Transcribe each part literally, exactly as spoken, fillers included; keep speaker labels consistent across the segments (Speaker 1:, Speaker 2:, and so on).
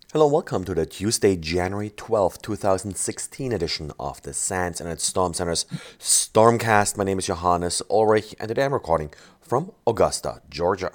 Speaker 1: Hello, welcome to the Tuesday, January twelfth, two thousand sixteen edition of the SANS Internet Storm Center's Stormcast. My name is Johannes Ulrich, and today I'm recording from Augusta, Georgia.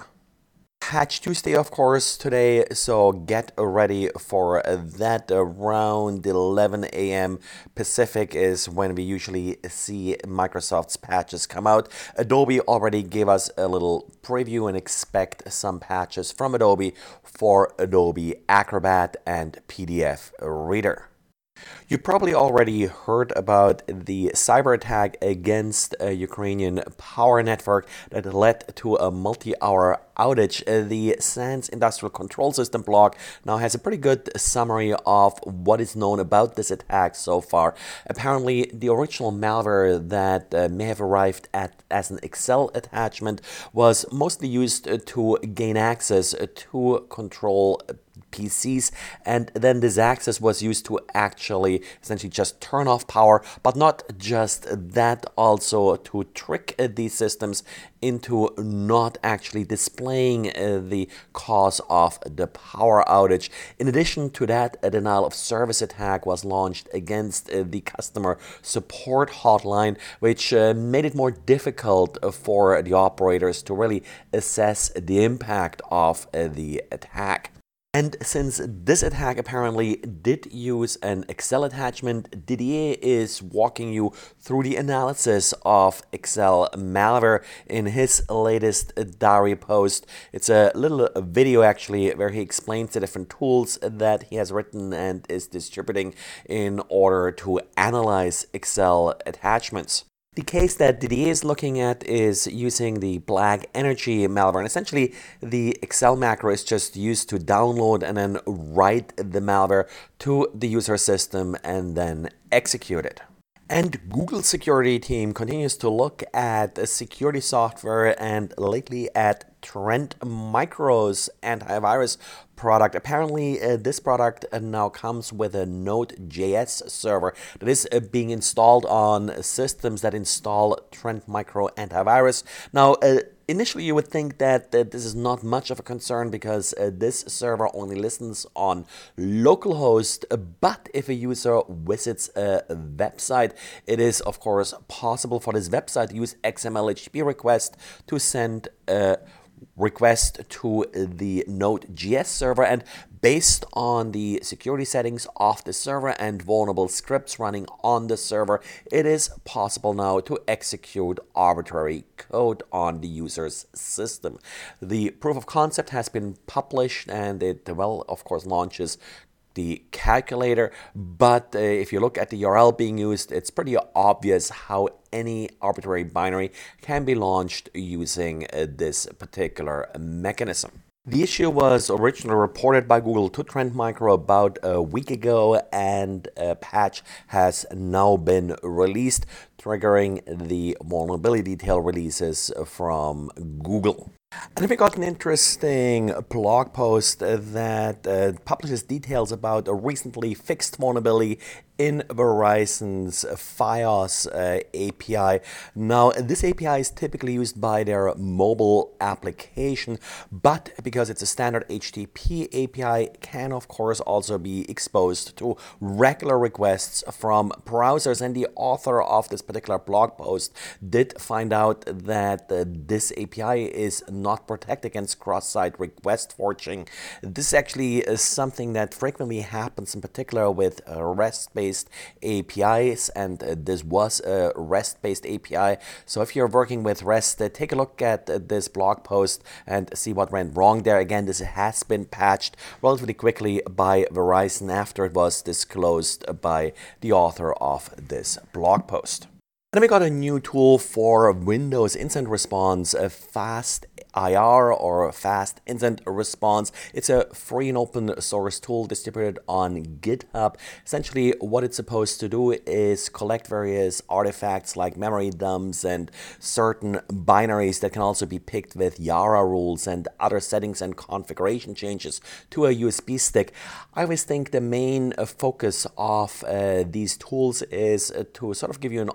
Speaker 1: Patch Tuesday, of course, today, so get ready for that. Around eleven a m Pacific is when we usually see Microsoft's patches come out. Adobe already gave us a little preview and expect some patches from Adobe for Adobe Acrobat and P D F Reader. You probably already heard about the cyber attack against a Ukrainian power network that led to a multi-hour outage. Uh, The SANS Industrial Control System blog now has a pretty good summary of what is known about this attack so far. Apparently, the original malware that uh, may have arrived at as an Excel attachment was mostly used uh, to gain access uh, to control P Cs, and then this access was used to actually essentially just turn off power, but not just that, also to trick uh, these systems into not actually displaying uh, the cause of the power outage. In addition to that, a denial of service attack was launched against uh, the customer support hotline, which uh, made it more difficult uh, for the operators to really assess the impact of uh, the attack. And since this attack apparently did use an Excel attachment, Didier is walking you through the analysis of Excel malware in his latest diary post. It's a little video actually where he explains the different tools that he has written and is distributing in order to analyze Excel attachments. The case that Didier is looking at is using the Black Energy malware, and essentially the Excel macro is just used to download and then write the malware to the user system and then execute it. And Google's security team continues to look at security software and lately at Trend Micro's antivirus product. Apparently, uh, this product uh, now comes with a Node.js server that is uh, being installed on systems that install Trend Micro antivirus. Now, uh, Initially, you would think that uh, this is not much of a concern because uh, this server only listens on localhost, but if a user visits a website, it is of course possible for this website to use X M L H T T P request to send a request to the Node.js server, and based on the security settings of the server and vulnerable scripts running on the server, it is possible now to execute arbitrary code on the user's system. The proof of concept has been published, and it, well, of course, launches the calculator, but uh, if you look at the U R L being used, it's pretty obvious how any arbitrary binary can be launched using uh, this particular mechanism. The issue was originally reported by Google to Trend Micro about a week ago, and a patch has now been released, triggering the vulnerability detail releases from Google. And we got an interesting blog post that uh, publishes details about a recently fixed vulnerability in Verizon's FiOS uh, A P I. Now, this A P I is typically used by their mobile application, but because it's a standard H T T P A P I, can of course also be exposed to regular requests from browsers. And the author of this particular blog post did find out that uh, this A P I is not protected against cross-site request forging. This is actually uh, something that frequently happens, in particular with uh, REST-based A P Is, and uh, this was a REST-based A P I. So if you're working with REST, uh, take a look at uh, this blog post and see what went wrong there. Again, this has been patched relatively quickly by Verizon after it was disclosed by the author of this blog post. And then we got a new tool for Windows Incident Response, a Fast I R or Fast Incident Response. It's a free and open source tool distributed on GitHub. Essentially, what it's supposed to do is collect various artifacts like memory dumps and certain binaries that can also be picked with Yara rules and other settings and configuration changes to a U S B stick. I always think the main focus of uh, these tools is to sort of give you an option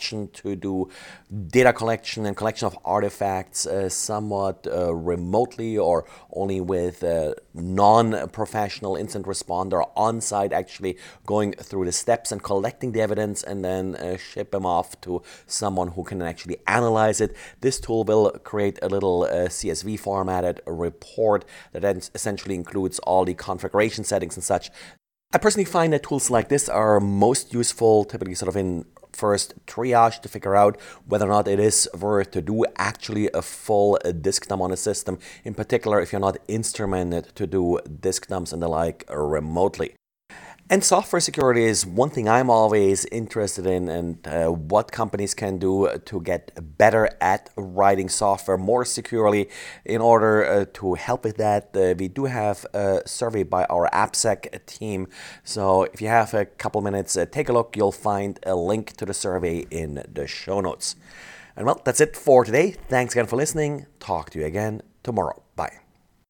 Speaker 1: option to do data collection and collection of artifacts uh, somewhat uh, remotely or only with a non-professional incident responder on site, actually going through the steps and collecting the evidence and then uh, ship them off to someone who can actually analyze it. This tool will create a little uh, C S V formatted report that then essentially includes all the configuration settings and such. I personally find that tools like this are most useful, typically sort of in first triage to figure out whether or not it is worth to do actually a full uh, disk dump on a system, in particular if you're not instrumented to do disk dumps and the like remotely. And software security is one thing I'm always interested in, and uh, what companies can do to get better at writing software more securely. In order uh, to help with that, uh, we do have a survey by our AppSec team. So if you have a couple minutes, uh, take a look. You'll find a link to the survey in the show notes. And well, that's it for today. Thanks again for listening. Talk to you again tomorrow.